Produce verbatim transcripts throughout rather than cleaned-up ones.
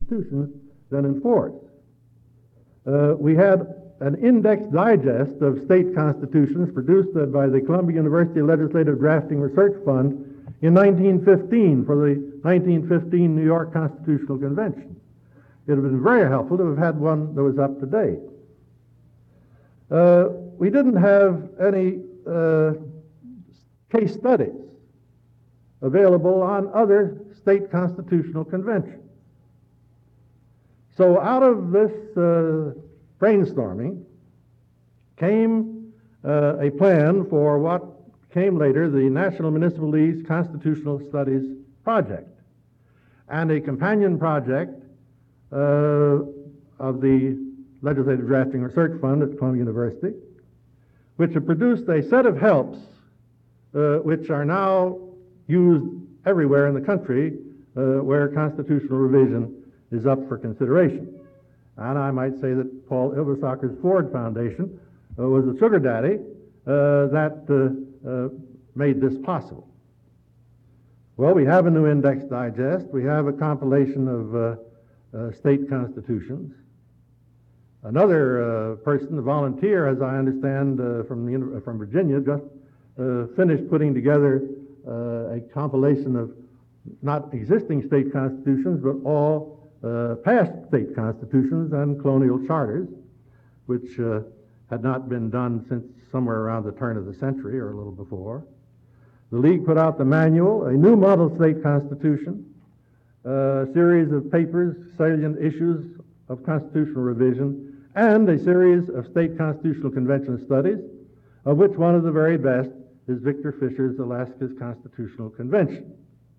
constitutions than enforce. Uh, we had an index digest of state constitutions produced uh, by the Columbia University Legislative Drafting Research Fund in nineteen fifteen for the nineteen fifteen New York Constitutional Convention. It would have been very helpful to have had one that was up to date. Uh, we didn't have any uh, case studies available on other state constitutional conventions. So out of this uh, brainstorming came uh, a plan for what came later the National Municipal League's Constitutional Studies Project, and a companion project uh, of the Legislative Drafting Research Fund at Columbia University, which have produced a set of helps uh, which are now used everywhere in the country uh, where constitutional revision is up for consideration. And I might say that Paul Ilbersocker's Ford Foundation uh, was the sugar daddy uh, that uh, uh, made this possible. Well, we have a new index digest. We have a compilation of uh, uh, state constitutions. Another uh, person, a volunteer, as I understand, uh, from, the, from Virginia, just uh, finished putting together uh, a compilation of not existing state constitutions, but all uh, past state constitutions and colonial charters, which uh, had not been done since somewhere around the turn of the century or a little before. The League put out the manual, a new model state constitution, a series of papers, salient issues of constitutional revision, and a series of state constitutional convention studies, of which one of the very best is Victor Fisher's Alaska's Constitutional Convention.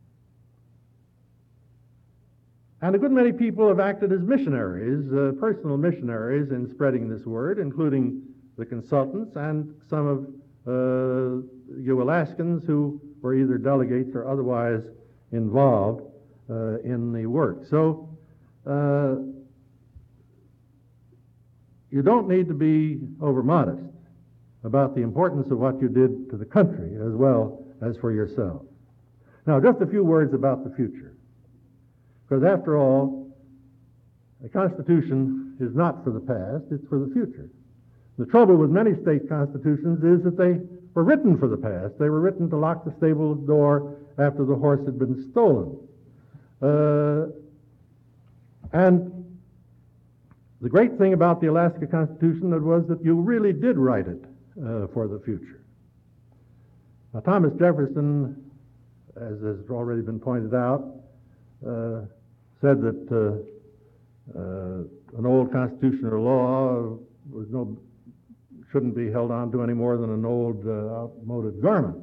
And a good many people have acted as missionaries, uh, personal missionaries, in spreading this word, including the consultants and some of uh, you Alaskans who were either delegates or otherwise involved uh, in the work. So uh, you don't need to be over-modest about the importance of what you did to the country as well as for yourself. Now, just a few words about the future. Because after all, a constitution is not for the past, it's for the future. The trouble with many state constitutions is that they were written for the past. They were written to lock the stable door after the horse had been stolen. Uh, and the great thing about the Alaska Constitution was that you really did write it uh, for the future. Now, Thomas Jefferson, as has already been pointed out, uh, said that uh, uh, an old constitution or law was no, shouldn't be held on to any more than an old, uh, outmoded garment.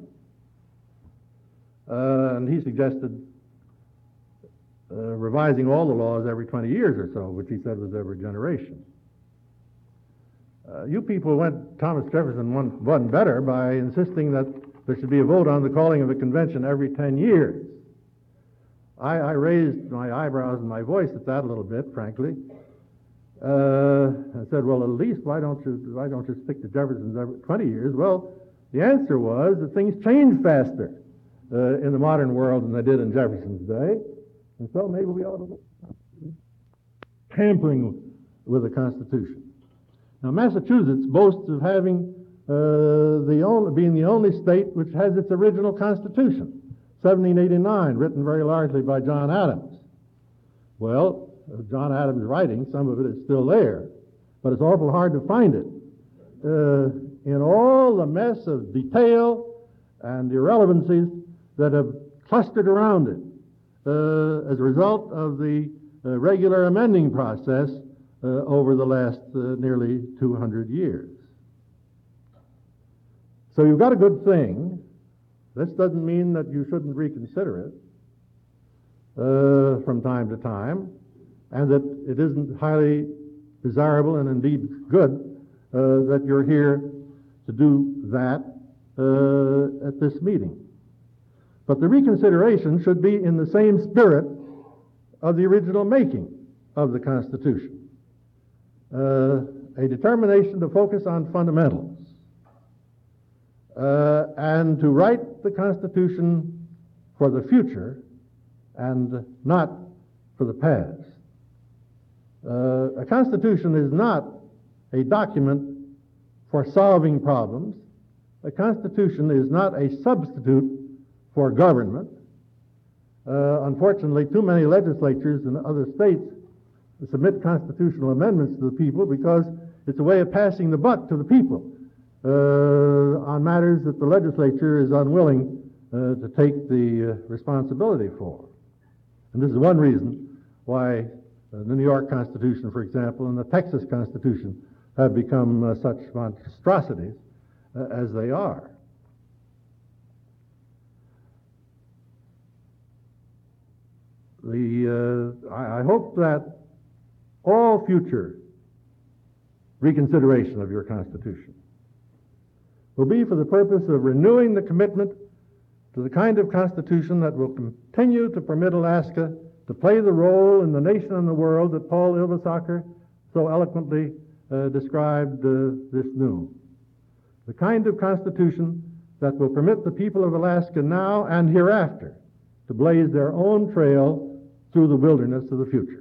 Uh, and he suggested uh, revising all the laws every twenty years or so, which he said was every generation. Uh, you people went Thomas Jefferson one, one better by insisting that there should be a vote on the calling of a convention every ten years. I, I raised my eyebrows and my voice at that a little bit, frankly. Uh, I said, well, at least why don't you why don't you stick to Jefferson's every twenty years? Well, the answer was that things change faster uh, in the modern world than they did in Jefferson's day, and so maybe we ought to tampering with the Constitution. Now, Massachusetts boasts of having uh, the only, being the only state which has its original Constitution, seventeen eighty-nine, written very largely by John Adams. Well, John Adams' writing, some of it is still there, but it's awful hard to find it. Uh, in all the mess of detail and irrelevancies that have clustered around it uh, as a result of the uh, regular amending process uh, over the last uh, nearly two hundred years. So you've got a good thing. This doesn't mean that you shouldn't reconsider it uh, from time to time, and that it isn't highly desirable and indeed good uh, that you're here to do that uh, at this meeting. But the reconsideration should be in the same spirit of the original making of the Constitution. Uh, a determination to focus on fundamentals uh, and to write the Constitution for the future and not for the past. Uh, a constitution is not a document for solving problems. A constitution is not a substitute for government. Uh, unfortunately, too many legislatures in other states submit constitutional amendments to the people because it's a way of passing the buck to the people uh, on matters that the legislature is unwilling uh, to take the uh, responsibility for. And this is one reason why uh, the New York Constitution, for example, and the Texas Constitution have become uh, such monstrosities uh, as they are. The, uh, I, I hope that all future reconsideration of your Constitution will be for the purpose of renewing the commitment to the kind of Constitution that will continue to permit Alaska to play the role in the nation and the world that Paul Ylvisåker so eloquently uh, described uh, this noon. The kind of Constitution that will permit the people of Alaska now and hereafter to blaze their own trail through the wilderness of the future.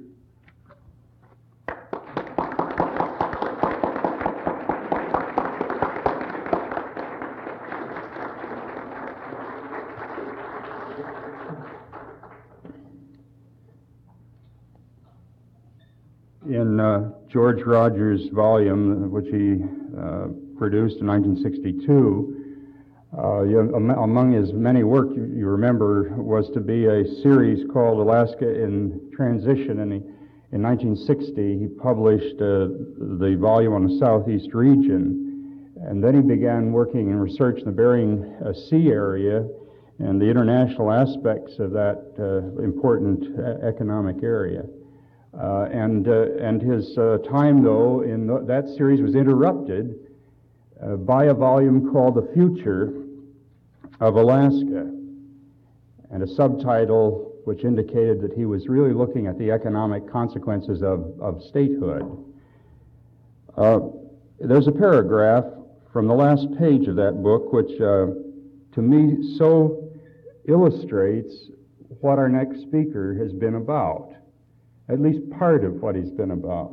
In uh, George Rogers' volume, which he uh, produced in nineteen sixty-two, uh, you, among his many work, you, you remember, was to be a series called Alaska in Transition. And he, in nineteen sixty, he published uh, the volume on the Southeast region. And then he began working in research in the Bering uh, Sea area and the international aspects of that uh, important uh, economic area. Uh, and uh, and his uh, time, though, in th- that series was interrupted uh, by a volume called The Future of Alaska, and a subtitle which indicated that he was really looking at the economic consequences of, of statehood. Uh, there's a paragraph from the last page of that book which, uh, to me, so illustrates what our next speaker has been about. At least part of what he's been about.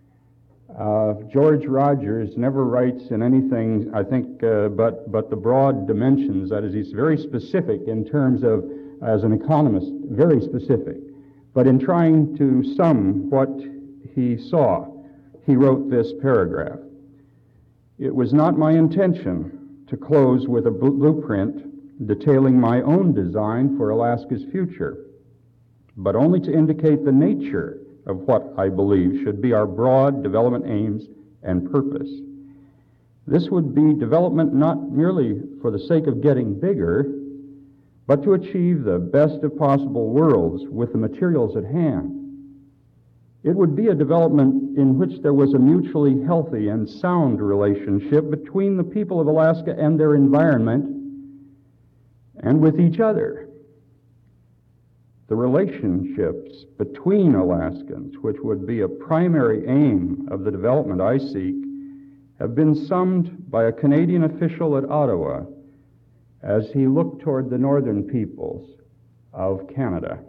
Uh, George Rogers never writes in anything, I think, uh, but, but the broad dimensions. That is, he's very specific in terms of, as an economist, very specific. But in trying to sum what he saw, he wrote this paragraph. It was not my intention to close with a blueprint detailing my own design for Alaska's future, but only to indicate the nature of what I believe should be our broad development aims and purpose. This would be development not merely for the sake of getting bigger, but to achieve the best of possible worlds with the materials at hand. It would be a development in which there was a mutually healthy and sound relationship between the people of Alaska and their environment and with each other. The relationships between Alaskans, which would be a primary aim of the development I seek, have been summed by a Canadian official at Ottawa as he looked toward the northern peoples of Canada.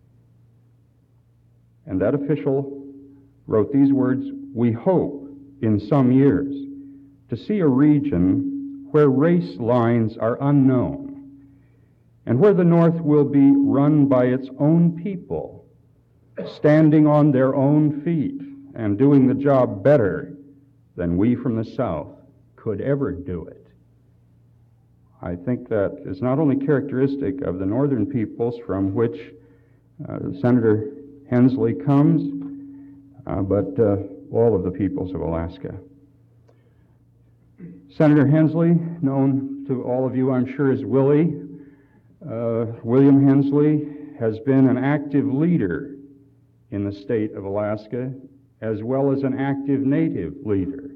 And that official wrote these words, "We hope in some years to see a region where race lines are unknown, and where the North will be run by its own people, standing on their own feet and doing the job better than we from the South could ever do it." I think that is not only characteristic of the northern peoples from which uh, Senator Hensley comes, uh, but uh, all of the peoples of Alaska. Senator Hensley, known to all of you, I'm sure, as Willie, Uh, William Hensley has been an active leader in the state of Alaska, as well as an active native leader.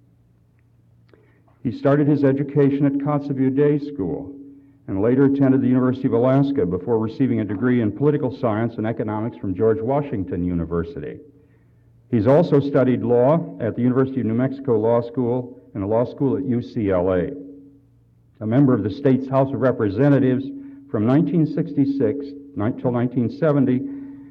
He started his education at Kotzebue Day School and later attended the University of Alaska before receiving a degree in political science and economics from George Washington University. He's also studied law at the University of New Mexico Law School and the law school at U C L A. A member of the state's House of Representatives from nineteen sixty-six until nineteen seventy,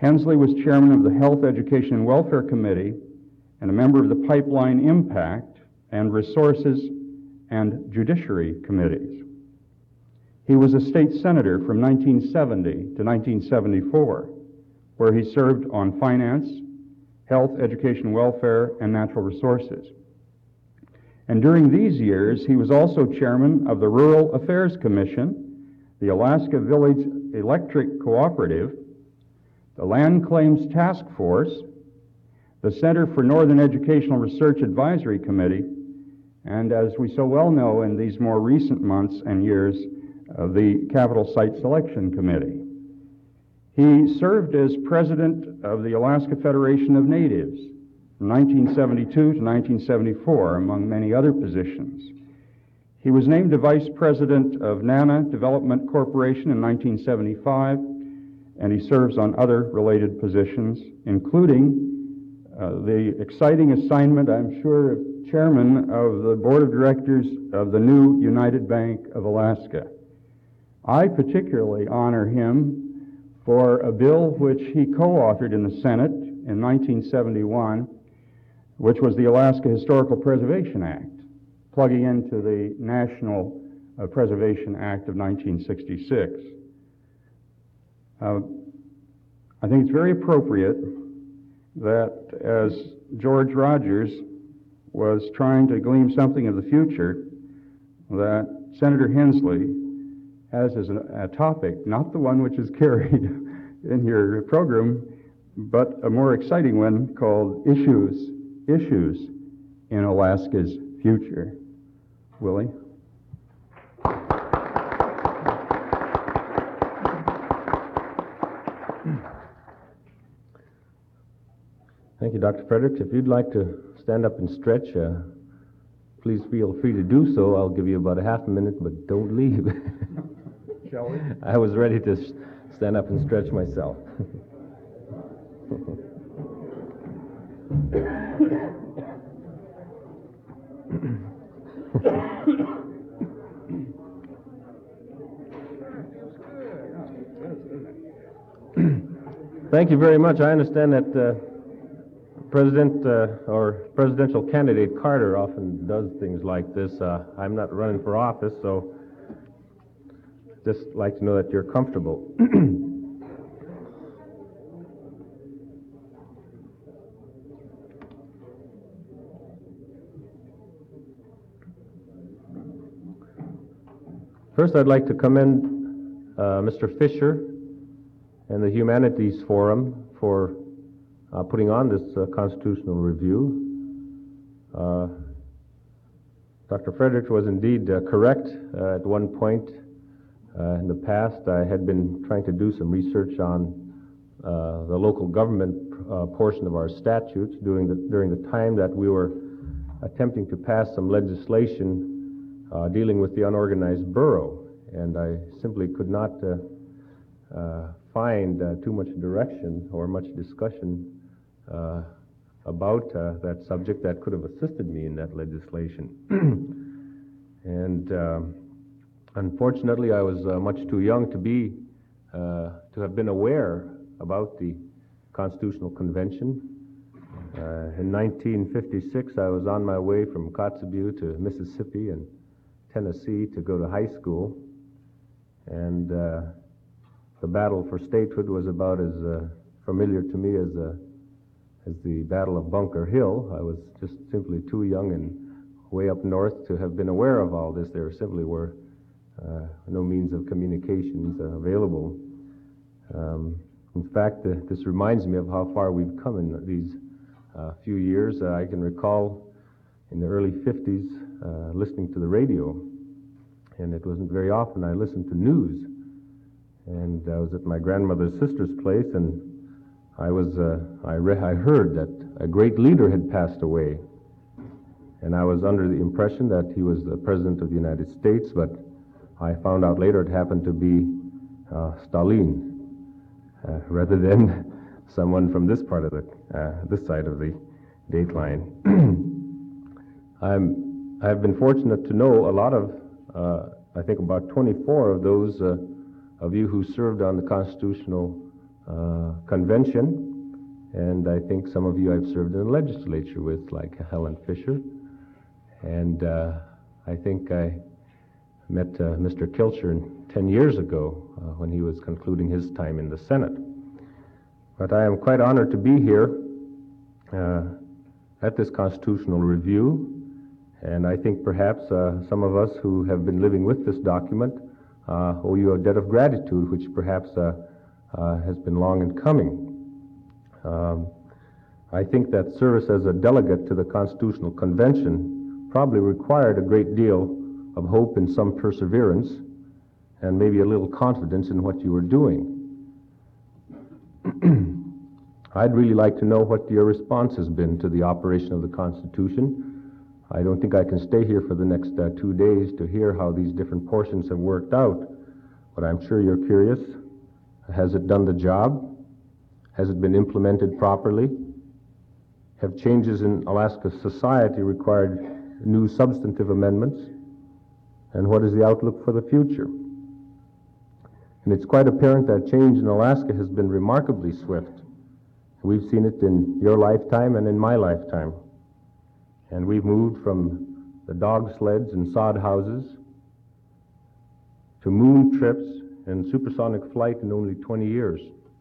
Hensley was chairman of the Health, Education, and Welfare Committee and a member of the Pipeline Impact and Resources and Judiciary Committees. He was a state senator from nineteen seventy to nineteen seventy-four, where he served on finance, health, education, welfare, and natural resources. And during these years, he was also chairman of the Rural Affairs Commission, the Alaska Village Electric Cooperative, the Land Claims Task Force, the Center for Northern Educational Research Advisory Committee, and as we so well know in these more recent months and years, uh, the Capital Site Selection Committee. He served as president of the Alaska Federation of Natives from nineteen seventy-two to nineteen seventy-four, among many other positions. He was named a vice president of NANA Development Corporation in nineteen seventy-five, and he serves on other related positions, including uh, the exciting assignment, I'm sure, of chairman of the board of directors of the new United Bank of Alaska. I particularly honor him for a bill which he co-authored in the Senate in nineteen seventy-one, which was the Alaska Historical Preservation Act, plugging into the National uh, Preservation Act of nineteen sixty-six. Uh, I think it's very appropriate that as George Rogers was trying to glean something of the future, that Senator Hensley has as a, a topic, not the one which is carried in your program, but a more exciting one called Issues, Issues in Alaska's Future. Willie? Thank you, Doctor Fredericks. If you'd like to stand up and stretch, uh, please feel free to do so. I'll give you about a half a minute, but don't leave. Shall we? I was ready to s- stand up and stretch myself. Thank you very much. I understand that uh, President uh, or presidential candidate Carter often does things like this. Uh, I'm not running for office, so just like to know that you're comfortable. First, I'd like to commend uh, Mister Fisher and the Humanities Forum for uh, putting on this uh, constitutional review. Uh, Doctor Fredericks was indeed uh, correct. Uh, at one point uh, in the past, I had been trying to do some research on uh, the local government uh, portion of our statutes during the, during the time that we were attempting to pass some legislation uh, dealing with the unorganized borough. And I simply could not uh, uh, find uh, too much direction or much discussion uh, about uh, that subject that could have assisted me in that legislation. And um, unfortunately, I was uh, much too young to be uh, to have been aware about the Constitutional Convention. Uh, in nineteen fifty-six, I was on my way from Kotzebue to Mississippi and Tennessee to go to high school, and uh, the battle for statehood was about as uh, familiar to me as uh, as the Battle of Bunker Hill. I was just simply too young and way up north to have been aware of all this. There simply were uh, no means of communications uh, available. Um, in fact, uh, this reminds me of how far we've come in these uh, few years. Uh, I can recall in the early fifties uh, listening to the radio, and it wasn't very often I listened to news. And I was at my grandmother's sister's place, and I was uh, I, re- I heard that a great leader had passed away, and I was under the impression that he was the President of the United States, but I found out later it happened to be uh, Stalin, uh, rather than someone from this part of the uh, this side of the date line. I'm I've been fortunate to know a lot of uh, I think about twenty-four of those uh, of you who served on the Constitutional uh, convention, and I think some of you I've served in the legislature with, like Helen Fisher, and uh, I think I met uh, Mister Kilcher ten years ago uh, when he was concluding his time in the Senate. But I am quite honored to be here uh, at this constitutional review, and I think perhaps uh, some of us who have been living with this document uh, owe you a debt of gratitude, which perhaps uh, uh, has been long in coming. Um, I think that service as a delegate to the Constitutional Convention probably required a great deal of hope and some perseverance, and maybe a little confidence in what you were doing. I'd really like to know what your response has been to the operation of the Constitution. I don't think I can stay here for the next uh, two days to hear how these different portions have worked out, but I'm sure you're curious. Has it done the job? Has it been implemented properly? Have changes in Alaska society required new substantive amendments? And what is the outlook for the future? And it's quite apparent that change in Alaska has been remarkably swift. We've seen it in your lifetime and in my lifetime. And we've moved from the dog sleds and sod houses to moon trips and supersonic flight in only twenty years.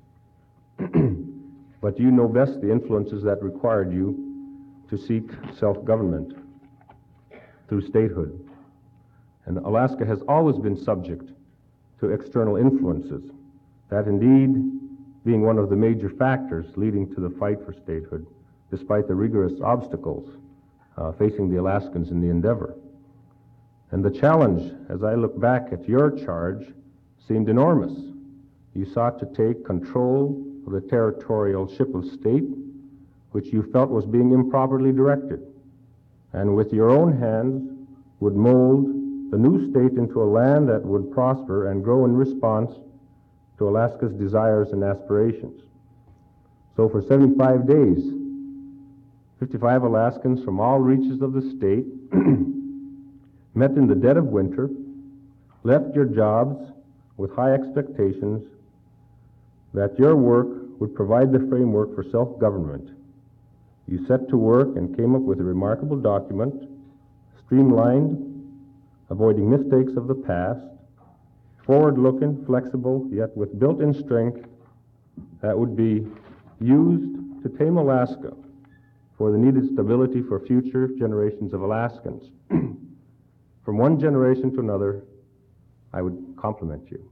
But you know best the influences that required you to seek self-government through statehood. And Alaska has always been subject to external influences, that indeed being one of the major factors leading to the fight for statehood, despite the rigorous obstacles uh, facing the Alaskans in the endeavor. And the challenge, as I look back at your charge, seemed enormous. You sought to take control of the territorial ship of state, which you felt was being improperly directed, and with your own hands would mold the new state into a land that would prosper and grow in response to Alaska's desires and aspirations. So for seventy-five days, fifty-five Alaskans from all reaches of the state met in the dead of winter, left your jobs with high expectations that your work would provide the framework for self-government. You set to work and came up with a remarkable document, streamlined, avoiding mistakes of the past, forward-looking, flexible, yet with built-in strength that would be used to tame Alaska for the needed stability for future generations of Alaskans. From one generation to another, I would compliment you.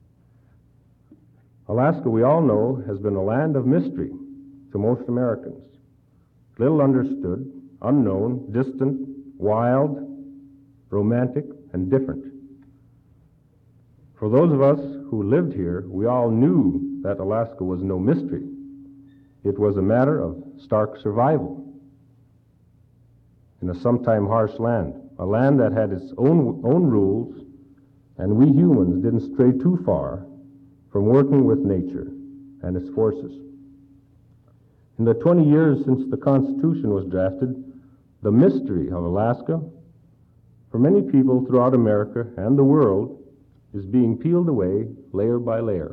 Alaska, we all know, has been a land of mystery to most Americans. Little understood, unknown, distant, wild, romantic, and different. For those of us who lived here, we all knew that Alaska was no mystery. It was a matter of stark survival in a sometime harsh land, a land that had its own, own rules, and we humans didn't stray too far from working with nature and its forces. In the twenty years since the Constitution was drafted, the mystery of Alaska, for many people throughout America and the world, is being peeled away layer by layer.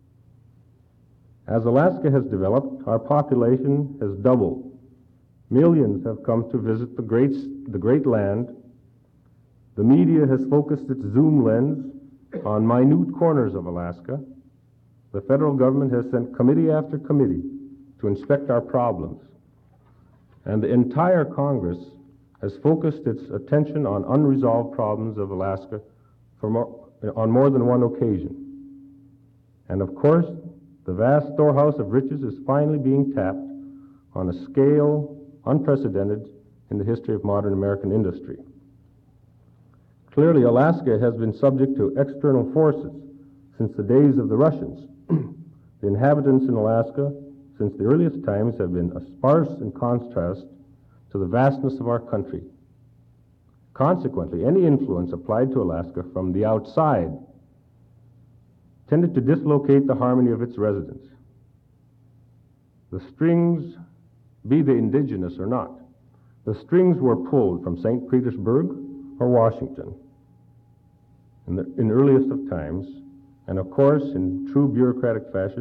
As Alaska has developed, our population has doubled. Millions have come to visit the great, the great land. The media has focused its zoom lens on minute corners of Alaska. The federal government has sent committee after committee to inspect our problems. And the entire Congress has focused its attention on unresolved problems of Alaska for more, on more than one occasion. And of course, the vast storehouse of riches is finally being tapped on a scale unprecedented in the history of modern American industry. Clearly, Alaska has been subject to external forces since the days of the Russians. The inhabitants in Alaska, since the earliest times, have been sparse in contrast to the vastness of our country. Consequently, any influence applied to Alaska from the outside tended to dislocate the harmony of its residents. The strings, be they indigenous or not, the strings were pulled from Saint Petersburg or Washington in the in earliest of times, and of course, in true bureaucratic fashion,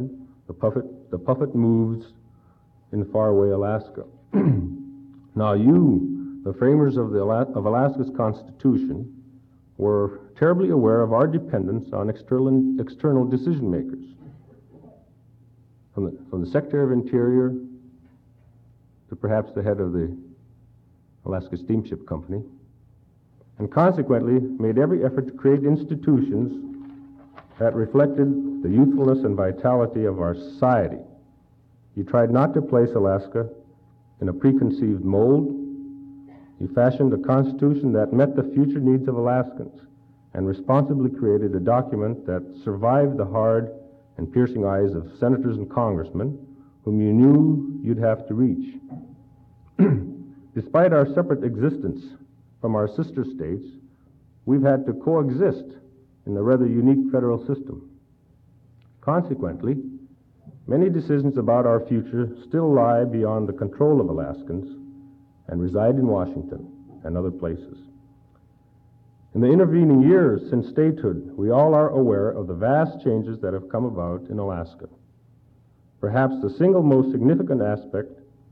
The puppet, the puppet moves in faraway Alaska. Now you, the framers of, the, of Alaska's Constitution, were terribly aware of our dependence on external, external decision makers. From the, from the Secretary of Interior to perhaps the head of the Alaska Steamship Company, and consequently made every effort to create institutions that reflected the youthfulness and vitality of our society. He tried not to place Alaska in a preconceived mold. He fashioned a constitution that met the future needs of Alaskans and responsibly created a document that survived the hard and piercing eyes of senators and congressmen whom you knew you'd have to reach. Despite our separate existence from our sister states, we've had to coexist in the rather unique federal system. Consequently, many decisions about our future still lie beyond the control of Alaskans and reside in Washington and other places. In the intervening years since statehood, we all are aware of the vast changes that have come about in Alaska. Perhaps the single most significant aspect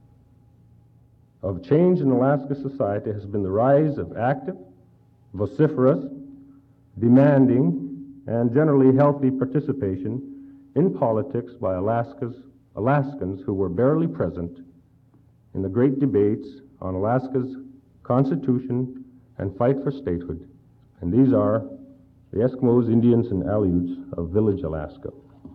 of change in Alaska society has been the rise of active, vociferous, demanding, and generally healthy participation in politics by Alaska's, Alaskans who were barely present in the great debates on Alaska's Constitution and fight for statehood. And these are the Eskimos, Indians, and Aleuts of Village, Alaska.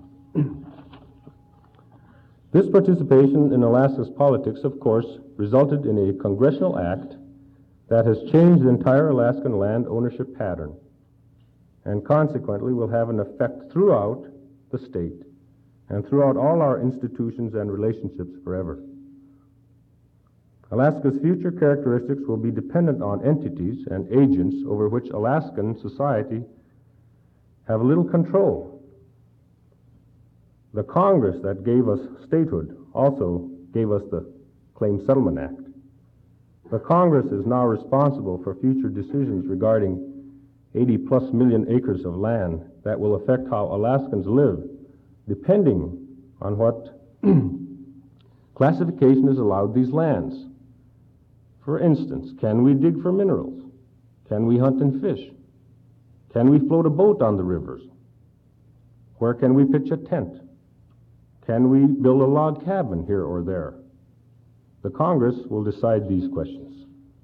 This participation in Alaska's politics, of course, resulted in a congressional act that has changed the entire Alaskan land ownership pattern and consequently will have an effect throughout the state and throughout all our institutions and relationships forever. Alaska's future characteristics will be dependent on entities and agents over which Alaskan society have little control. The Congress that gave us statehood also gave us the Claim Settlement Act. The Congress is now responsible for future decisions regarding eighty plus million acres of land that will affect how Alaskans live, depending on what classification is allowed these lands. For instance, can we dig for minerals? Can we hunt and fish? Can we float a boat on the rivers? Where can we pitch a tent? Can we build a log cabin here or there? The Congress will decide these questions.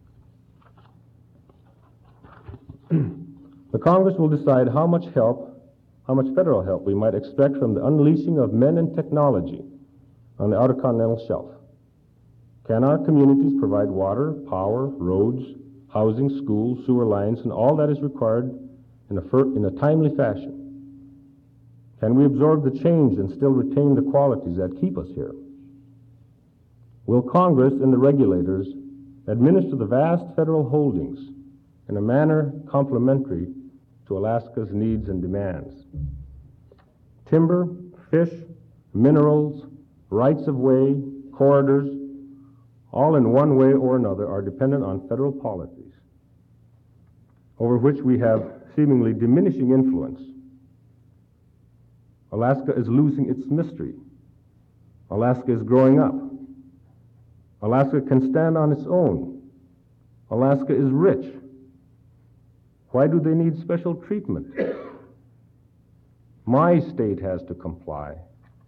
The Congress will decide how much help, how much federal help we might expect from the unleashing of men and technology on the Outer Continental Shelf. Can our communities provide water, power, roads, housing, schools, sewer lines, and all that is required in a, fir- in a timely fashion? Can we absorb the change and still retain the qualities that keep us here? Will Congress and the regulators administer the vast federal holdings in a manner complementary to Alaska's needs and demands? Timber, fish, minerals, rights of way, corridors, all in one way or another are dependent on federal policies over which we have seemingly diminishing influence. Alaska is losing its mystery. Alaska is growing up. Alaska can stand on its own. Alaska is rich. Why do they need special treatment? My state has to comply.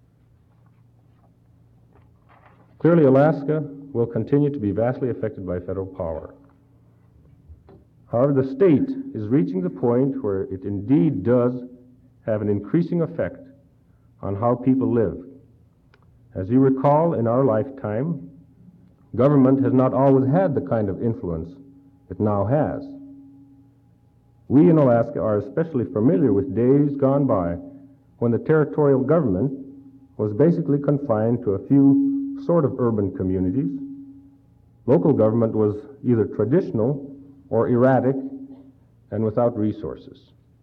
Clearly, Alaska will continue to be vastly affected by federal power. However, the state is reaching the point where it indeed does have an increasing effect on how people live. As you recall, in our lifetime, government has not always had the kind of influence it now has. We in Alaska are especially familiar with days gone by when the territorial government was basically confined to a few sort of urban communities. Local government was either traditional or erratic and without resources.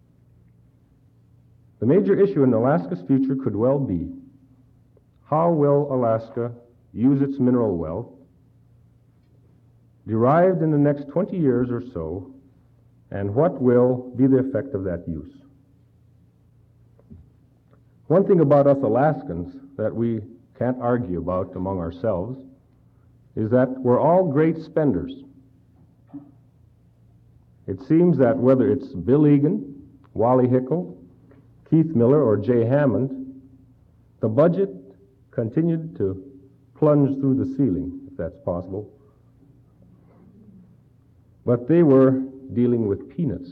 The major issue in Alaska's future could well be, how will Alaska use its mineral wealth derived in the next twenty years or so, and what will be the effect of that use? One thing about us Alaskans that we can't argue about among ourselves is that we're all great spenders. It seems that whether it's Bill Egan, Wally Hickel, Keith Miller, or Jay Hammond, the budget continued to plunge through the ceiling, if that's possible. But they were dealing with peanuts.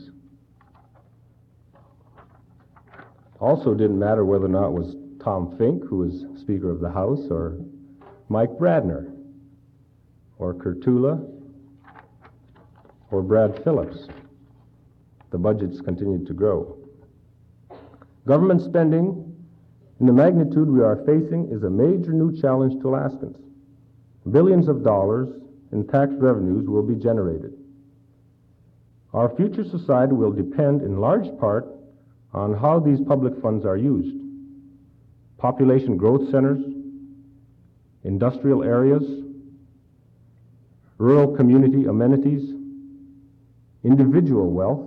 Also didn't matter whether or not it was Tom Fink, who was Speaker of the House, or Mike Bradner, or Kurtula, or Brad Phillips. The budgets continued to grow. Government spending in the magnitude we are facing is a major new challenge to Alaskans. Billions of dollars in tax revenues will be generated. Our future society will depend in large part on how these public funds are used. Population growth centers, industrial areas, rural community amenities, individual wealth,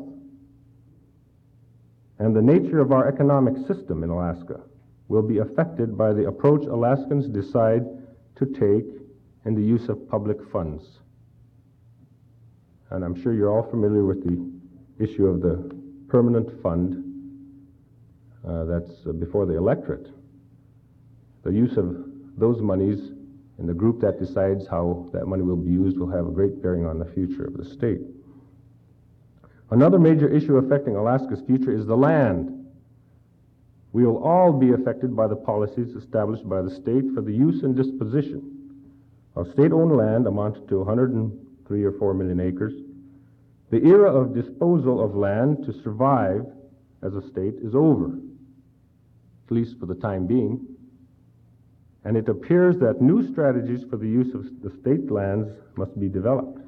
and the nature of our economic system in Alaska will be affected by the approach Alaskans decide to take in the use of public funds. And I'm sure you're all familiar with the issue of the permanent fund uh, that's uh, before the electorate. The use of those monies and the group that decides how that money will be used will have a great bearing on the future of the state. Another major issue affecting Alaska's future is the land. We will all be affected by the policies established by the state for the use and disposition of state-owned land amounting to one hundred three or four million acres. The era of disposal of land to survive as a state is over, at least for the time being, and it appears that new strategies for the use of the state lands must be developed.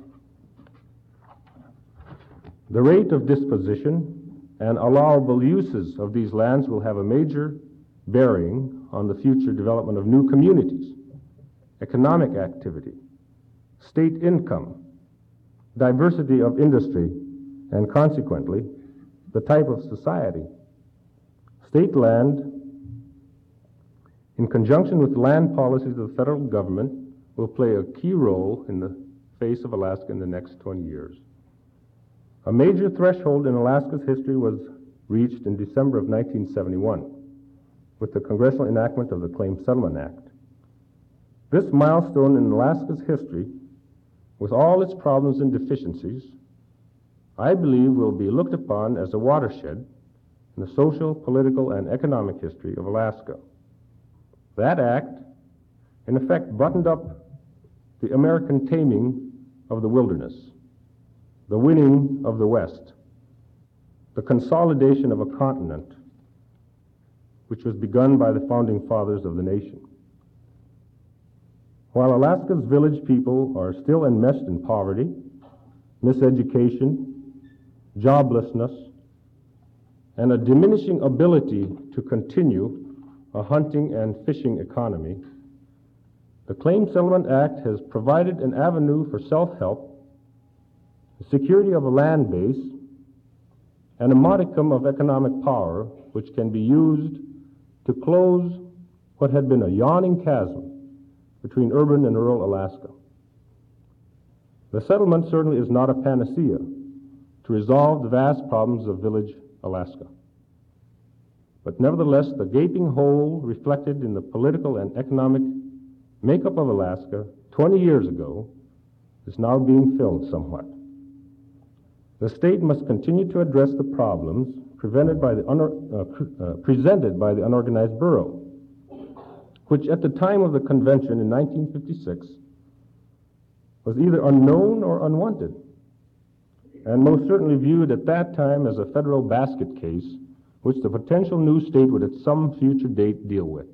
The rate of disposition and allowable uses of these lands will have a major bearing on the future development of new communities, economic activity, state income, diversity of industry, and consequently, the type of society. State land, in conjunction with land policies of the federal government, will play a key role in the face of Alaska in the next twenty years. A major threshold in Alaska's history was reached in December of nineteen seventy-one with the congressional enactment of the Claim Settlement Act. This milestone in Alaska's history, with all its problems and deficiencies, I believe will be looked upon as a watershed in the social, political, and economic history of Alaska. That act, in effect, buttoned up the American taming of the wilderness, the winning of the West, the consolidation of a continent which was begun by the founding fathers of the nation. While Alaska's village people are still enmeshed in poverty, miseducation, joblessness, and a diminishing ability to continue a hunting and fishing economy, the Claim Settlement Act has provided an avenue for self-help, the security of a land base, and a modicum of economic power which can be used to close what had been a yawning chasm between urban and rural Alaska. The settlement certainly is not a panacea to resolve the vast problems of village Alaska. But nevertheless, the gaping hole reflected in the political and economic makeup of Alaska twenty years ago is now being filled somewhat. The state must continue to address the problems prevented by the unor- uh, uh, presented by the unorganized borough, which at the time of the convention in nineteen fifty-six was either unknown or unwanted, and most certainly viewed at that time as a federal basket case which the potential new state would at some future date deal with.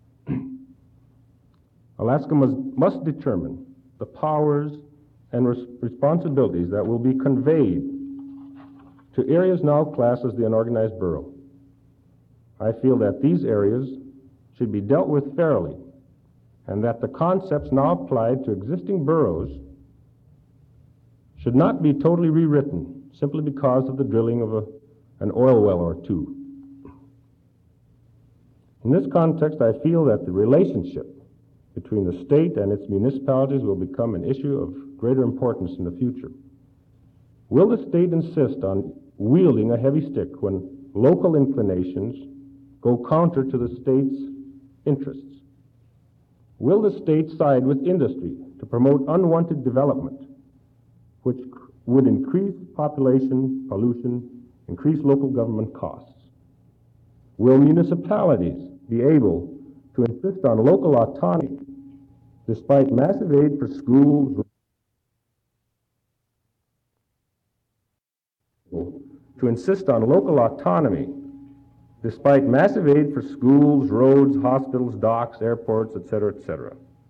Alaska must, must determine the powers and res- responsibilities that will be conveyed to areas now classed as the unorganized borough. I feel that these areas should be dealt with fairly, and that the concepts now applied to existing boroughs should not be totally rewritten simply because of the drilling of a, an oil well or two. In this context, I feel that the relationship between the state and its municipalities will become an issue of greater importance in the future. Will the state insist on wielding a heavy stick when local inclinations go counter to the state's interests? Will the state side with industry to promote unwanted development, which would increase population pollution, increase local government costs? Will municipalities be able to insist on local autonomy despite massive aid for schools, to insist on local autonomy despite massive aid for schools, roads, hospitals, docks, airports, et cetera, et cetera?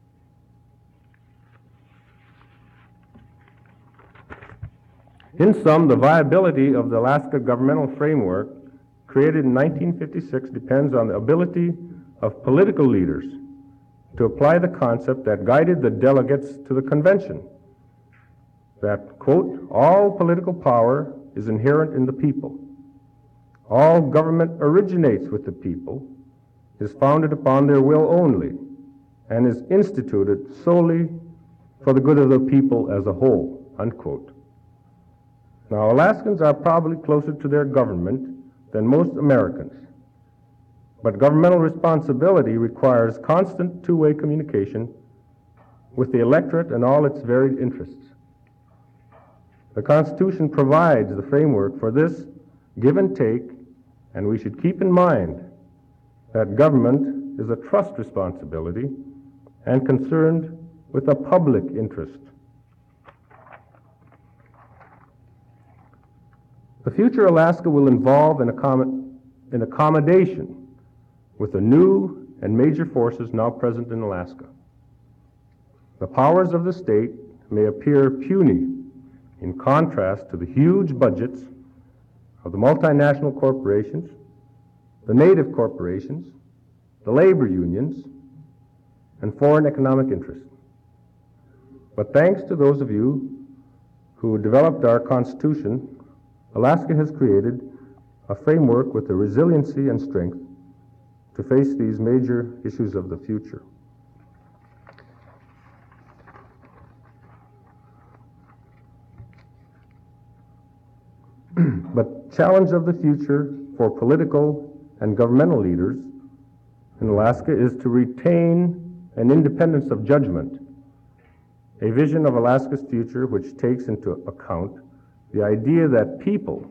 In sum, the viability of the Alaska governmental framework created in nineteen fifty-six depends on the ability of political leaders to apply the concept that guided the delegates to the convention, that, quote, all political power is inherent in the people. All government originates with the people, is founded upon their will only, and is instituted solely for the good of the people as a whole, unquote. Now, Alaskans are probably closer to their government than most Americans, but governmental responsibility requires constant two-way communication with the electorate and all its varied interests. The Constitution provides the framework for this give and take, and we should keep in mind that government is a trust responsibility and concerned with a public interest. The future Alaska will involve an, accom- an accommodation with the new and major forces now present in Alaska. The powers of the state may appear puny in contrast to the huge budgets of the multinational corporations, the native corporations, the labor unions, and foreign economic interests. But thanks to those of you who developed our Constitution, Alaska has created a framework with the resiliency and strength to face these major issues of the future. But challenge of the future for political and governmental leaders in Alaska is to retain an independence of judgment, a vision of Alaska's future which takes into account the idea that people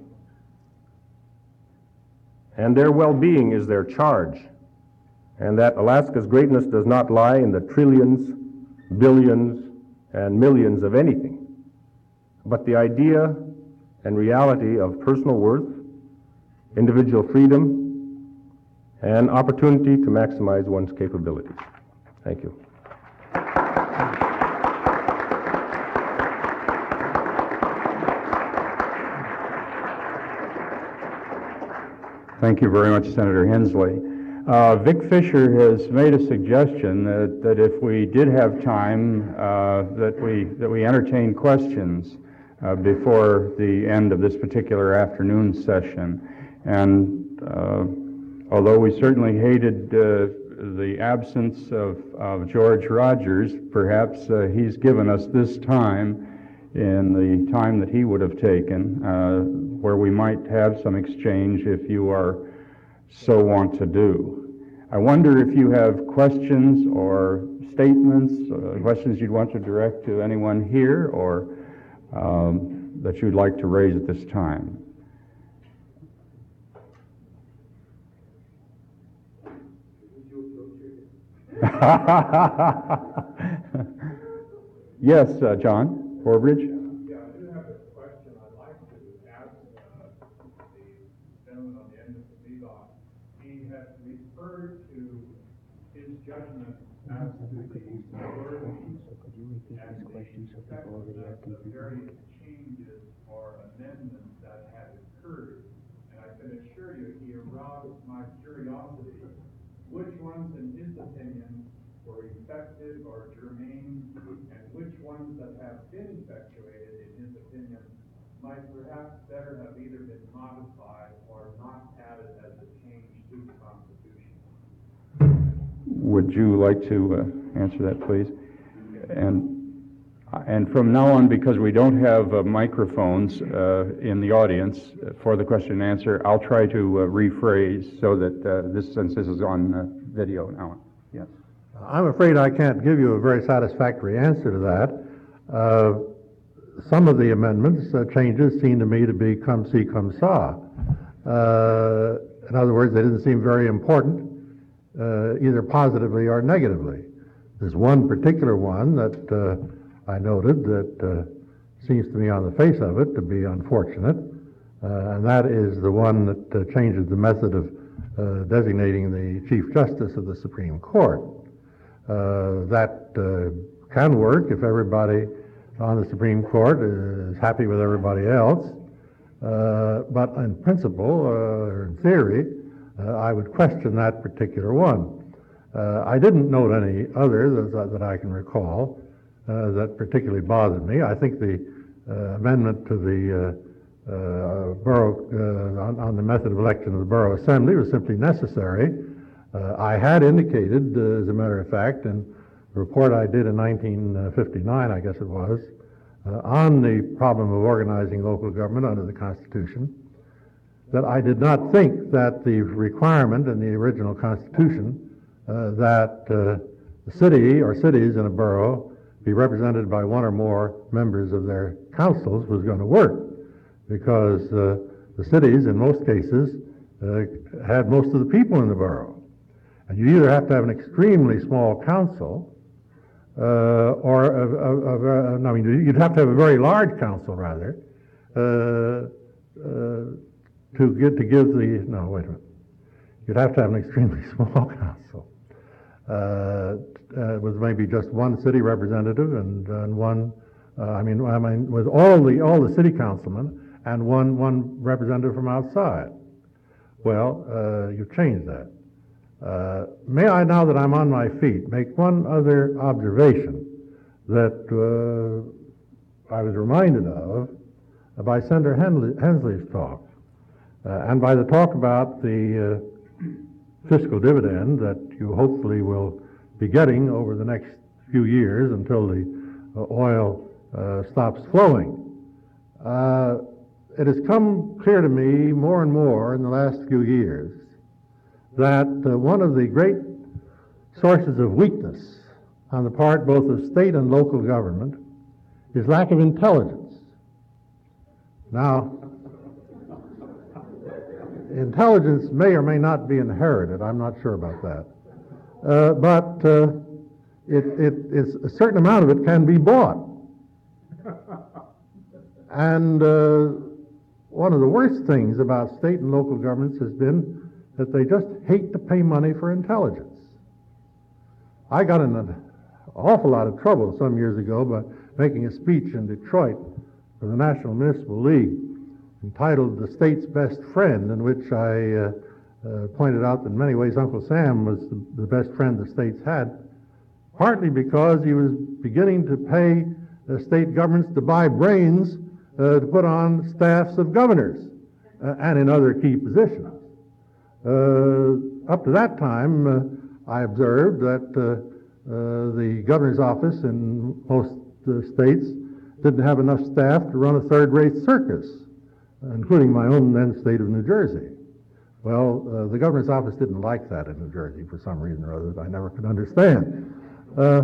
and their well-being is their charge, and that Alaska's greatness does not lie in the trillions, billions, and millions of anything, but the idea and reality of personal worth, individual freedom, and opportunity to maximize one's capabilities. Thank you. Thank you very much, Senator Hensley. Uh, Vic Fisher has made a suggestion that, that if we did have time, uh, that we that we entertain questions uh, before the end of this particular afternoon session. And uh, although we certainly hated uh, the absence of, of George Rogers, perhaps uh, he's given us this time in the time that he would have taken, uh, where we might have some exchange if you are so want to do. I wonder if you have questions or statements, uh, questions you'd want to direct to anyone here or um, that you'd like to raise at this time. Yes, uh, John Forbridge. Yeah, I do have a question I'd like to ask uh, the gentleman on the end of the lead off. He has referred to his judgment as to the authority and the effectiveness of various changes or amendments that had occurred. And I can assure you, he aroused my curiosity. Which ones, in his opinion, were effective or germane, and which ones that have been effectuated, in his opinion, might perhaps better have either been modified or not added as a change to the Constitution? Would you like to uh, answer that, please? And and from now on, because we don't have uh, microphones uh, in the audience for the question and answer, I'll try to uh, rephrase so that uh, this, since this is on uh, video now. Yes. I'm afraid I can't give you a very satisfactory answer to that. Uh, some of the amendments, uh, changes, seem to me to be come see, come saw. Uh, in other words, they didn't seem very important, uh, either positively or negatively. There's one particular one that uh, I noted that uh, seems to me on the face of it to be unfortunate, uh, and that is the one that uh, changes the method of uh, designating the Chief Justice of the Supreme Court. Uh, that uh, can work if everybody on the Supreme Court is happy with everybody else, uh, but in principle, uh, or in theory, uh, I would question that particular one. Uh, I didn't note any others that, that I can recall uh, that particularly bothered me. I think the uh, amendment to the uh, uh, borough, uh, on, on the method of election of the Borough Assembly was simply necessary. Uh, I had indicated, uh, as a matter of fact, in the report I did in nineteen fifty-nine, I guess it was, uh, on the problem of organizing local government under the Constitution, that I did not think that the requirement in the original Constitution uh, that uh, the city or cities in a borough be represented by one or more members of their councils was going to work, because uh, the cities, in most cases, uh, had most of the people in the borough. And you either have to have an extremely small council, uh, or a, a, a, a, I mean, you'd have to have a very large council, rather, uh, uh, to get to give the. No, wait a minute. You'd have to have an extremely small council, uh, uh, with maybe just one city representative and, and one. Uh, I mean, I mean, with all the all the city councilmen and one one representative from outside. Well, uh, you've changed that. Uh, may I, now that I'm on my feet, make one other observation that uh, I was reminded of by Senator Henley, Hensley's talk, uh, and by the talk about the uh, fiscal dividend that you hopefully will be getting over the next few years until the uh, oil uh, stops flowing. Uh, it has come clear to me more and more in the last few years that uh, one of the great sources of weakness on the part both of state and local government is lack of intelligence. Now, intelligence may or may not be inherited. I'm not sure about that. Uh, but uh, it, it is, a certain amount of it can be bought. And uh, one of the worst things about state and local governments has been that they just hate to pay money for intelligence. I got in an awful lot of trouble some years ago by making a speech in Detroit for the National Municipal League entitled The State's Best Friend, in which I uh, uh, pointed out that in many ways Uncle Sam was the, the best friend the states had, partly because he was beginning to pay the state governments to buy brains uh, to put on staffs of governors uh, and in other key positions. Uh, up to that time, uh, I observed that uh, uh, the governor's office in most uh, states didn't have enough staff to run a third-rate circus, including my own then state of New Jersey. Well, uh, the governor's office didn't like that in New Jersey for some reason or other that I never could understand. Uh,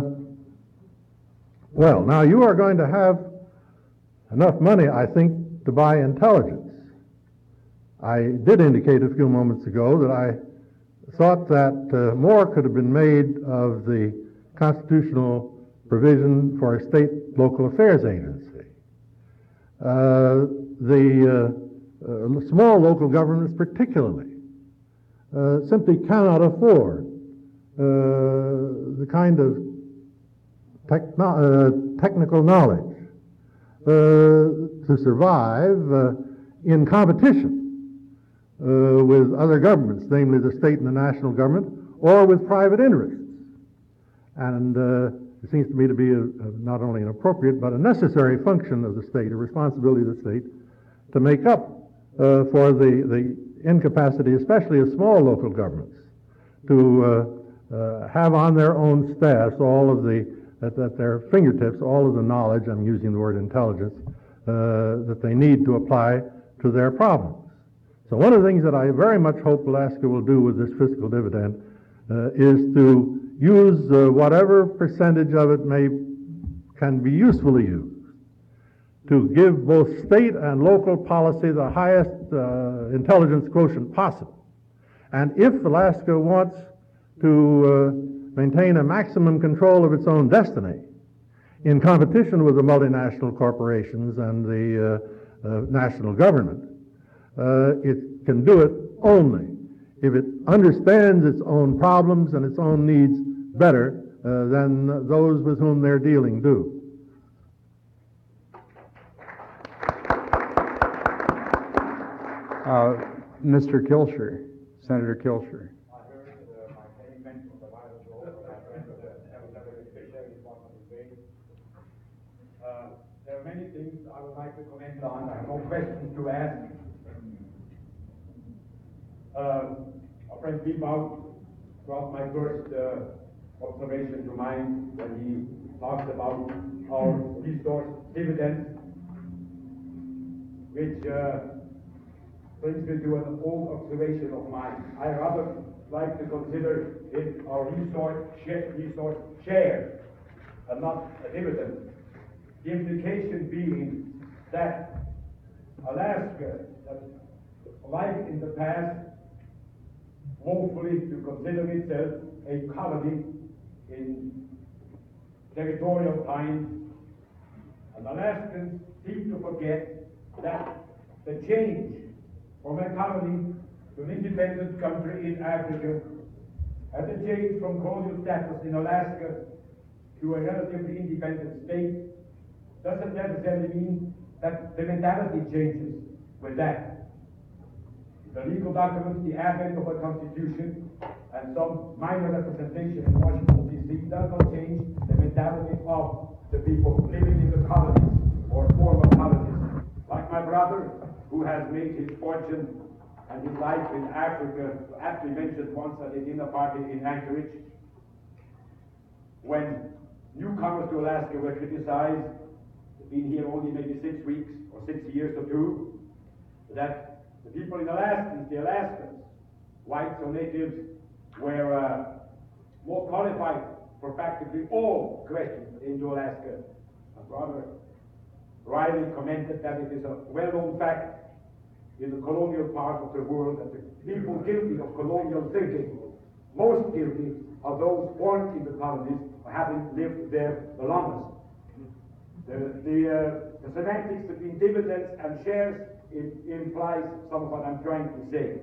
well, now you are going to have enough money, I think, to buy intelligence. I did indicate a few moments ago that I thought that uh, more could have been made of the constitutional provision for a state local affairs agency. Uh, the uh, uh, small local governments particularly uh, simply cannot afford uh, the kind of techno- uh, technical knowledge uh, to survive uh, in competition Uh, with other governments, namely the state and the national government, or with private interests. And uh, it seems to me to be a, a, not only an appropriate but a necessary function of the state, a responsibility of the state, to make up uh, for the, the incapacity, especially of small local governments, to uh, uh, have on their own staffs all of the, at, at their fingertips, all of the knowledge, I'm using the word intelligence, uh, that they need to apply to their problems. So one of the things that I very much hope Alaska will do with this fiscal dividend uh, is to use uh, whatever percentage of it may can be usefully used to give both state and local policy the highest uh, intelligence quotient possible. And if Alaska wants to uh, maintain a maximum control of its own destiny in competition with the multinational corporations and the uh, uh, national government, uh, it can do it only if it understands its own problems and its own needs better uh, than those with whom they're dealing do. Uh, Mister Kilsher, Senator Kilsher. I heard uh, my name mentioned a while ago, but I read uh, Elizabeth Fisher is one of the great. Uh, there are many things I would like to comment on. I have no questions to ask. Uh, a friend Bebout brought my first uh, observation to mind when he talked about our resource dividends, which uh, brings me to an old observation of mine. I rather like to consider it our resource share, resource share and not a dividend. The implication being that Alaska, that like in the past, woefully to consider itself a colony in territorial times, and Alaskans seem to forget that the change from a colony to an independent country in Africa, and the change from colonial status in Alaska to a relatively independent state, doesn't necessarily mean that the mentality changes with that. The legal documents, the advent of a constitution, and some minor representation in Washington, D C does not change the mentality of the people living in the colonies or former colonies. Like my brother, who has made his fortune and his life in Africa, aptly mentioned once at a dinner party in Anchorage, when newcomers to Alaska were criticized, being here only maybe six weeks or six years or two, that the people in Alaska, the Alaskans, whites or natives, were uh, more qualified for practically all questions into Alaska. My brother Riley commented that it is a well-known fact in the colonial part of the world that the people guilty of colonial thinking, most guilty of those born in the colonies, having lived there the longest. The, the, uh, the semantics between dividends and shares it implies some of what I'm trying to say.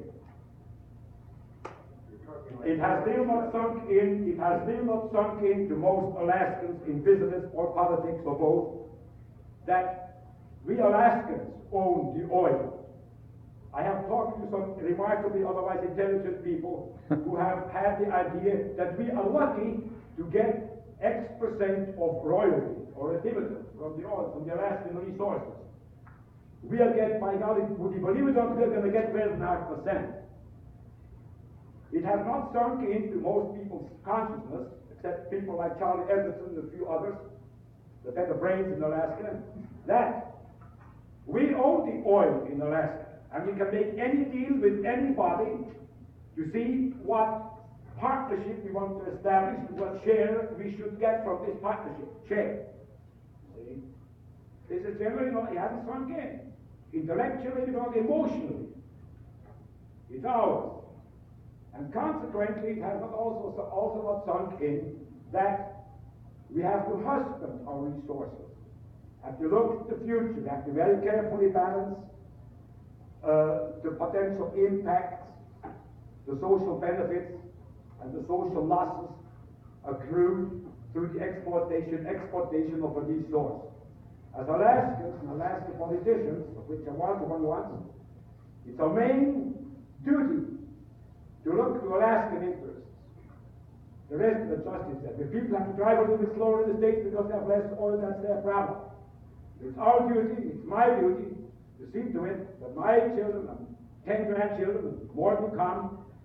It has still not sunk in, it has still not sunk in to most Alaskans in business or politics or both, that we Alaskans own the oil. I have talked to some remarkably otherwise intelligent people who have had the idea that we are lucky to get X percent of royalty or a dividend from the oil, from the Alaskan resources. We are getting, by golly, would you believe it or not, we're going to get twelve point five percent. It has not sunk into most people's consciousness, except people like Charlie Everson and a few others, the better brains in Alaska, that we own the oil in Alaska, and we can make any deal with anybody to see what partnership we want to establish and what share we should get from this partnership. Share. See? This is generally not, it hasn't sunk in. Intellectually, not emotionally. It's ours. And consequently, it has not also, also not sunk in that we have to husband our resources. Have to look at the future. We have to very carefully balance uh, the potential impacts, the social benefits, and the social losses accrued through the exploitation, exploitation of a resource. As Alaskans and Alaska politicians, of which I was one once, it's our main duty to look to Alaskan interests. The rest of the justice said, if people have to drive a little bit slower in the States because they have less oil, that's their problem. It's our duty, it's my duty, to see to it that my children and ten grandchildren and more to come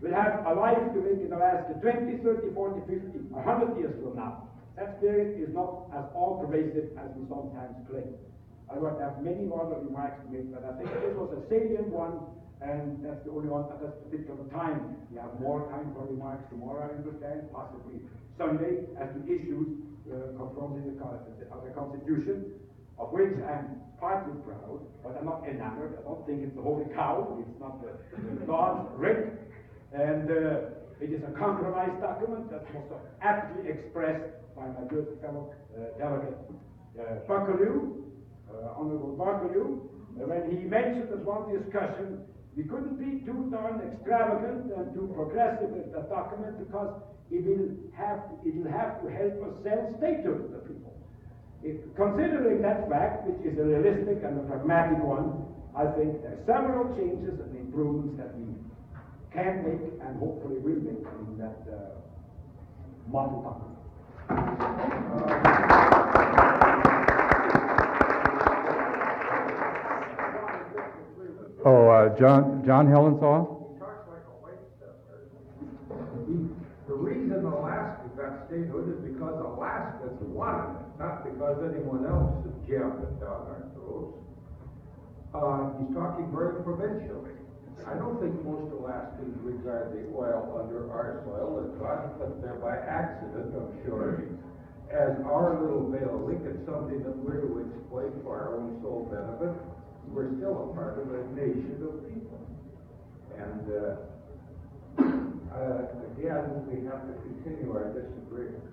will have a life to live in Alaska twenty, thirty, forty, fifty, one hundred years from now. That spirit is not as all-pervasive as we sometimes claim. I would have many other remarks to make, but I think this was a salient one, and that's the only one at this particular time. We have more time for remarks tomorrow, I understand, possibly Sunday, as to issues uh, confronting the, the, the Constitution, of which I'm partly proud, but I'm not enamored. I don't think it's the holy cow. It's not the, the God's writ. And uh, it is a compromise document that was so aptly expressed by my good fellow uh, delegate uh, Buckaloo, uh, Honorable Buckaloo, uh, when he mentioned at one discussion, we couldn't be too darn extravagant and too progressive with that document because it will have to, it will have to help us sell statehood to the people. If, considering that fact, which is a realistic and a pragmatic one, I think there are several changes and improvements that we can make and hopefully will make in that uh, model document. Oh, uh, John John Hellenthal? The reason Alaska got statehood is because Alaskans wanted it, not because anyone else has jammed it down our throats. Uh, he's talking very provincially. I don't think most Alaskans regard the oil under our soil as got put there by accident, I'm sure, as our little bailiwick and something that we're to exploit for our own sole benefit. We're still a part of a nation of people. And uh, uh, again, we have to continue our disagreement.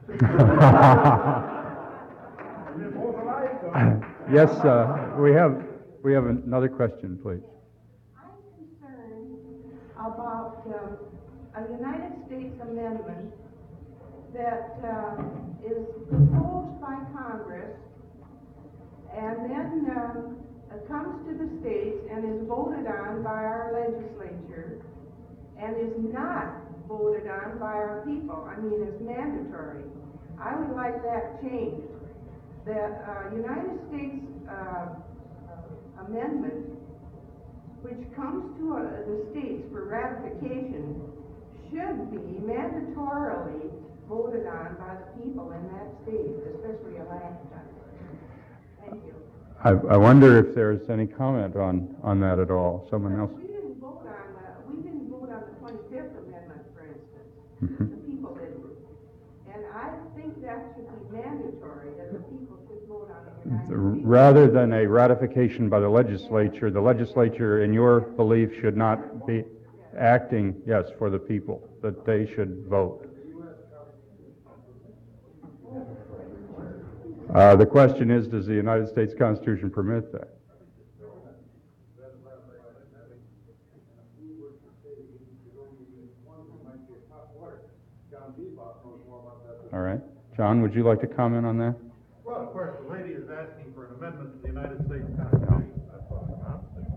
Yes, uh, we have we have another question, please. I'm concerned about um, a United States amendment that uh, is proposed by Congress and then um, It comes to the states and is voted on by our legislature and is not voted on by our people. I mean, it's mandatory. I would like that changed. That uh, United States uh, amendment, which comes to uh, the states for ratification, should be mandatorily voted on by the people in that state, especially Alaska. Thank you. I, I wonder if there's any comment on, on that at all. Someone else? We didn't vote on the, we didn't vote on the twenty-fifth Amendment, for instance. Mm-hmm. The people didn't. And I think that should be mandatory, that the people should vote on the United States. Rather than a ratification by the legislature, the legislature, in your belief, should not be acting, yes, for the people, that they should vote. Uh, the question is, does the United States Constitution permit that? All right. John, would you like to comment on that? Well, of course, the lady is asking for an amendment to the United States Constitution. That's all I'm asking.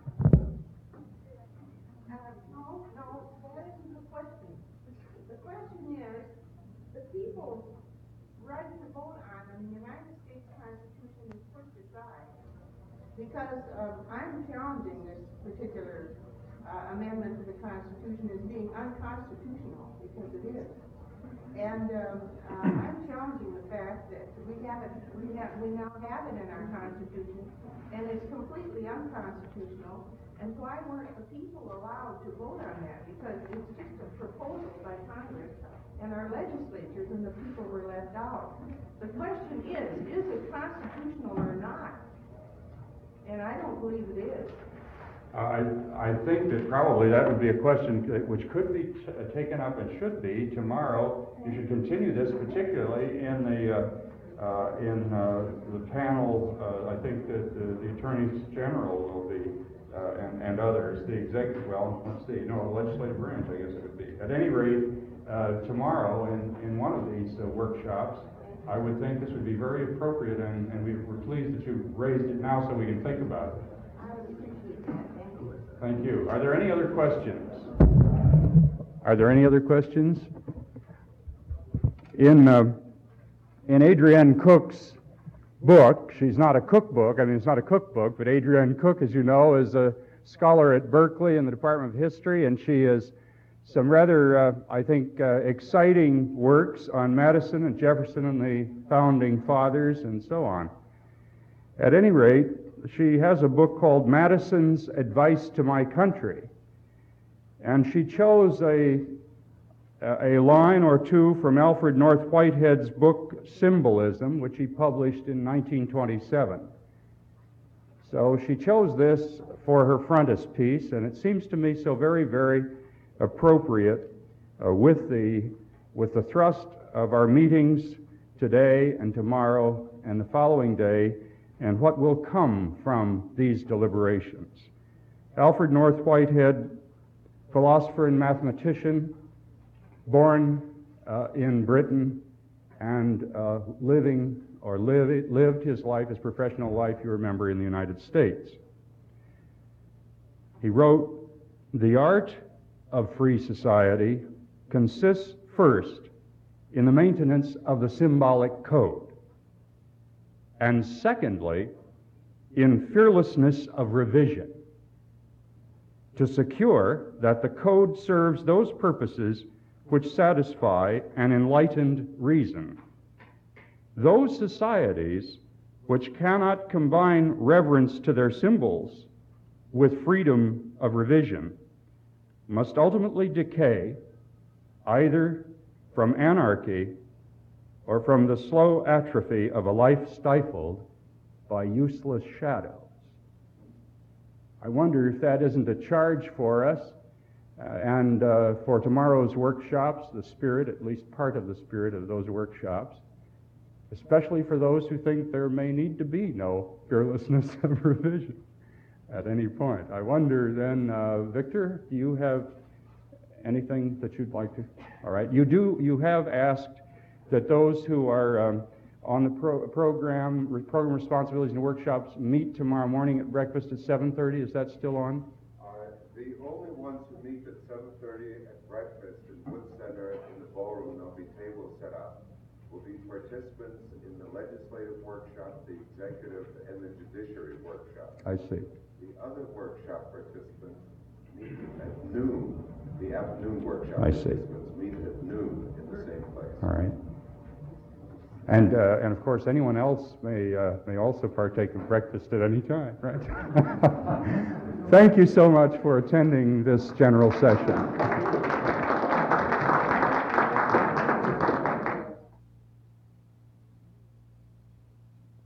Uh, no, no, that isn't the question. The question is, the people's right to vote on the United States Constitution is pushed aside. Because um, I'm challenging this particular uh, amendment to the Constitution as being unconstitutional, because it is. And um, uh, I'm challenging the fact that we have it, we have, we now have it in our Constitution, and it's completely unconstitutional. And why weren't the people allowed to vote on that? Because it's just a proposal by Congress and our legislatures, and the people were left out. The question is, is it constitutional or not? And I don't believe it is. I, I think that probably that would be a question that- which could be t- taken up and should be tomorrow. You should continue this, particularly in the uh, uh, in uh, the panel. Uh, I think that the, the attorneys general will be uh, and, and others, the executive. Well, let's see, no, the legislative branch, I guess it would be. At any rate, uh, tomorrow in, in one of these uh, workshops, I would think this would be very appropriate, and, and we, we're pleased that you raised it now so we can think about it. I would appreciate that. Thank you. Thank you. Are there any other questions? Are there any other questions? In uh, in Adrienne Cook's book, she's not a cookbook, I mean, it's not a cookbook, but Adrienne Cook, as you know, is a scholar at Berkeley in the Department of History, and she has some rather, uh, I think, uh, exciting works on Madison and Jefferson and the founding fathers and so on. At any rate, she has a book called Madison's Advice to My Country, and she chose a, a line or two from Alfred North Whitehead's book Symbolism, which he published in nineteen twenty-seven. So she chose this for her frontispiece, and it seems to me so very, very appropriate uh, with the with the thrust of our meetings today and tomorrow and the following day, and what will come from these deliberations. Alfred North Whitehead, philosopher and mathematician, born uh, in Britain and uh, living or live, lived his life, his professional life, you remember, in the United States. He wrote, "The art of free society consists first in the maintenance of the symbolic code, and secondly, in fearlessness of revision, to secure that the code serves those purposes which satisfy an enlightened reason. Those societies which cannot combine reverence to their symbols with freedom of revision must ultimately decay either from anarchy or from the slow atrophy of a life stifled by useless shadows." I wonder if that isn't a charge for us uh, and uh, for tomorrow's workshops, the spirit, at least part of the spirit of those workshops, especially for those who think there may need to be no fearlessness of revision at any point. I wonder then, uh, Victor, do you have anything that you'd like to? All right. You do. You have asked that those who are um, on the pro program, re program responsibilities and workshops meet tomorrow morning at breakfast at seven thirty. Is that still on? Uh, the only ones who meet at seven thirty at breakfast in Wood Center in the ballroom, there'll be tables set up, will be participants in the legislative workshop, the executive, and the judiciary workshop. I see. The other workshop participants meet at noon. The afternoon workshop I see. participants meet at noon in the same place. All right. And uh, and of course, anyone else may uh, may also partake of breakfast at any time, right? Thank you so much for attending this general session.